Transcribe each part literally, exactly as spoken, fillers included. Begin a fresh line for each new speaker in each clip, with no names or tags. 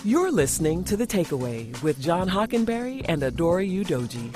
You're listening to The Takeaway with John Hockenberry and Adora Udoji.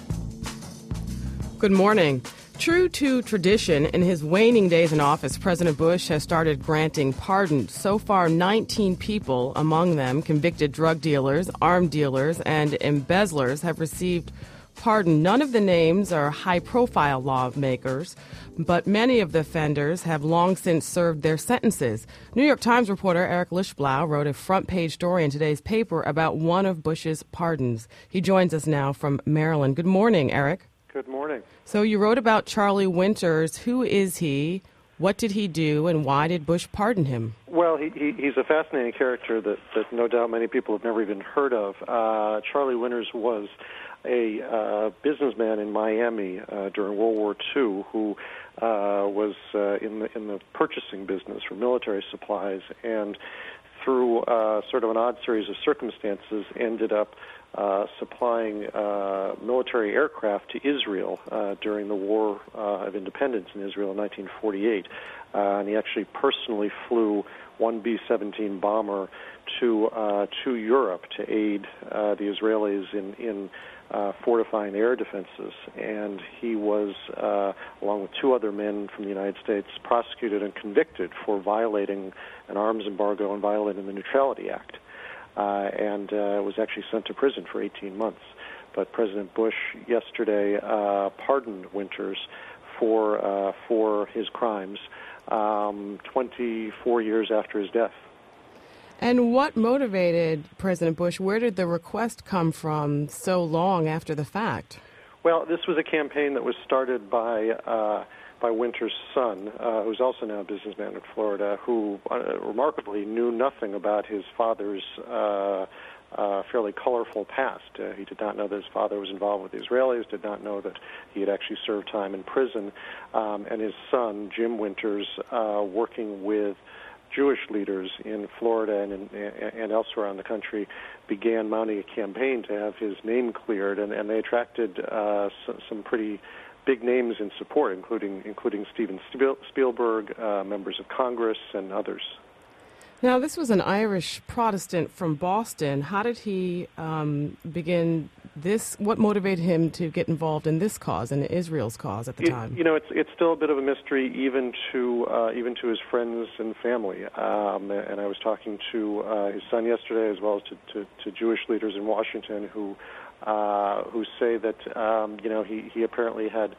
Good morning. True to tradition, in his waning days in office, President Bush has started granting pardons. So far, nineteen people, among them convicted drug dealers, armed dealers, and embezzlers, have received pardon. None of the names are high-profile lawmakers, but many of the offenders have long since served their sentences. New York Times reporter Eric Lischblau wrote a front-page story in today's paper about one of Bush's pardons. He joins us now from Maryland. Good morning, Eric.
Good morning.
So you wrote about Charlie Winters. Who is he? What did he do, and why did Bush pardon him?
Well, he, he, he's a fascinating character that, that no doubt many people have never even heard of. Uh, Charlie Winters was a uh, businessman in Miami uh, during World War Two who uh, was uh, in the in the purchasing business for military supplies, and through uh, sort of an odd series of circumstances ended up uh, supplying uh, military aircraft to Israel uh, during the War uh, of Independence in Israel in nineteen forty-eight. Uh, and he actually personally flew one B seventeen bomber to uh, to Europe to aid uh, the Israelis in in uh, fortifying air defenses. And he was, uh, along with two other men from the United States, prosecuted and convicted for violating an arms embargo and violating the Neutrality Act. Uh, and uh, was actually sent to prison for eighteen months. But President Bush yesterday uh, pardoned Winters for uh, for his crimes um, twenty-four years after his death.
And what motivated President Bush? Where did the request come from so long after the fact?
Well, this was a campaign that was started by uh, by Winters' son, uh, who's also now a businessman in Florida, who uh, remarkably knew nothing about his father's uh, uh, fairly colorful past. Uh, he did not know that his father was involved with the Israelis, did not know that he had actually served time in prison, um, and his son, Jim Winters, uh, working with Jewish leaders in Florida and, in, and elsewhere around the country, began mounting a campaign to have his name cleared, and, and they attracted uh, some, some pretty big names in support, including including Steven Spielberg, uh, members of Congress, and others.
Now, this was an Irish Protestant from Boston. How did he um, begin this? What motivated him to get involved in this cause, in Israel's cause at the
you,
time?
You know, it's it's still a bit of a mystery, even to uh, even to his friends and family. Um, and I was talking to uh, his son yesterday, as well as to, to, to Jewish leaders in Washington, who uh, who say that um, you know he, he apparently had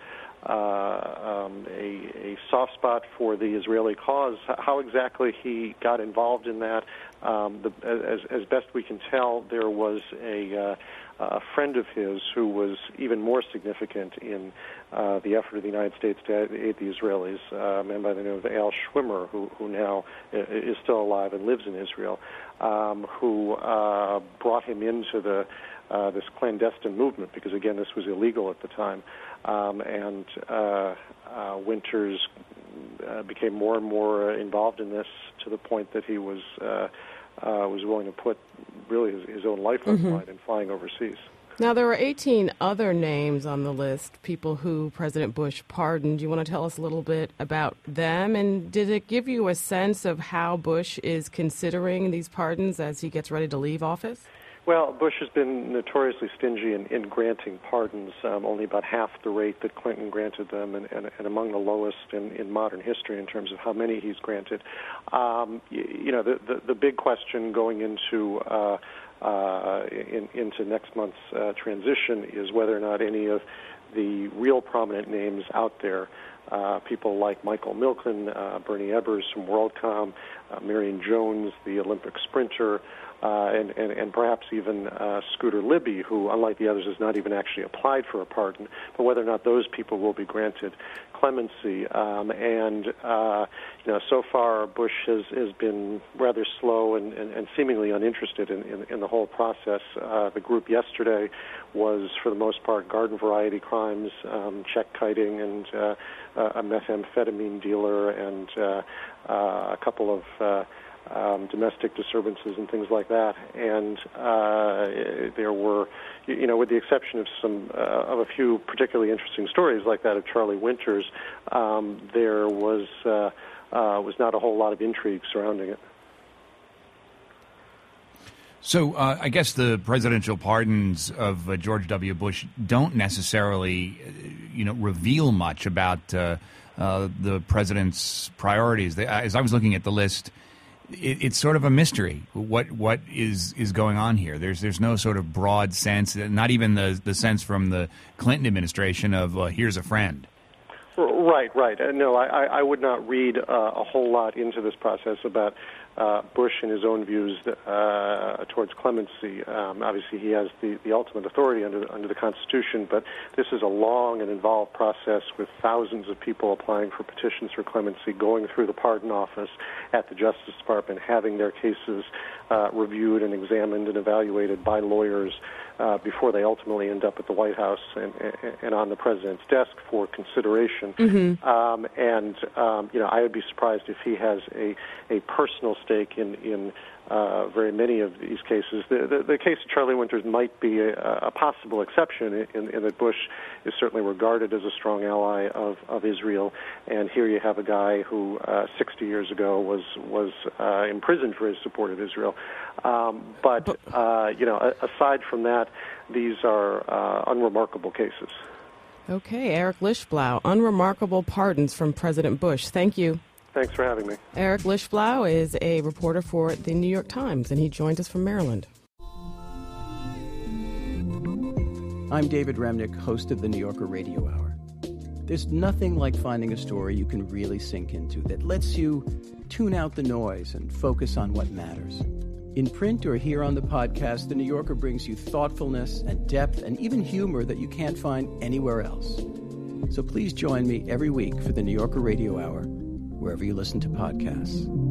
Uh, um, a, a soft spot for the Israeli cause. How exactly he got involved in that, um, the, as, as best we can tell, there was a, uh, a friend of his who was even more significant in uh, the effort of the United States to aid the Israelis, uh, a man by the name of Al Schwimmer, who, who now is still alive and lives in Israel, um, who uh, brought him into the Uh, this clandestine movement, because again, this was illegal at the time, um, and uh, uh, Winters uh, became more and more involved in this to the point that he was uh, uh, was willing to put really his, his own life on the line in flying overseas.
Now, there were eighteen other names on the list, people who President Bush pardoned. Do you want to tell us a little bit about them? And did it give you a sense of how Bush is considering these pardons as he gets ready to leave office?
Well, Bush has been notoriously stingy in, in granting pardons, um, only about half the rate that Clinton granted them, and, and, and among the lowest in, in modern history in terms of how many he's granted. Um, you, you know, the, the, the big question going into uh, uh, in, into next month's uh, transition is whether or not any of the real prominent names out there, uh, people like Michael Milken, uh, Bernie Ebbers from WorldCom, uh, Marion Jones, the Olympic sprinter, Uh, and, and, and perhaps even uh, Scooter Libby, who, unlike the others, has not even actually applied for a pardon, but whether or not those people will be granted clemency. Um, and, uh, you know, so far Bush has, has been rather slow and, and, and seemingly uninterested in, in, in the whole process. Uh, the group yesterday was, for the most part, garden variety crimes, um, check kiting, and uh, a methamphetamine dealer, and uh, uh, a couple of uh, Um, domestic disturbances and things like that, and uh, there were, you know, with the exception of some uh, of a few particularly interesting stories like that of Charlie Winters, um, there was uh, uh, was not a whole lot of intrigue surrounding it.
So uh, I guess the presidential pardons of uh, George W. Bush don't necessarily, you know, reveal much about uh, uh, the president's priorities. They, as I was looking at the list, it, it's sort of a mystery. What what is is going on here? There's there's no sort of broad sense, not even the the sense from the Clinton administration of uh, here's a friend.
Right, right. Uh, no, I, I would not read uh, a whole lot into this process about uh, Bush and his own views uh, towards clemency. Um, obviously, he has the, the ultimate authority under the, under the Constitution, but this is a long and involved process with thousands of people applying for petitions for clemency, going through the pardon office at the Justice Department, having their cases uh, reviewed and examined and evaluated by lawyers Uh, before they ultimately end up at the White House and, and on the president's desk for consideration.
Mm-hmm.
Um, and, um, you know, I would be surprised if he has a, a personal stake in, in uh, very many of these cases. The, the, the case of Charlie Winters might be a, a possible exception in, in that Bush is certainly regarded as a strong ally of, of Israel. And here you have a guy who uh, sixty years ago was, was uh, imprisoned for his support of Israel. Um, but, uh, you know, aside from that, these are uh, unremarkable cases.
Okay, Eric Lichtblau, unremarkable pardons from President Bush. Thank you.
Thanks for having me.
Eric Lichtblau is a reporter for the New York Times, and he joined us from Maryland.
I'm David Remnick, host of the New Yorker Radio Hour. There's nothing like finding a story you can really sink into that lets you tune out the noise and focus on what matters. In print or here on the podcast, The New Yorker brings you thoughtfulness and depth and even humor that you can't find anywhere else. So please join me every week for The New Yorker Radio Hour, wherever you listen to podcasts.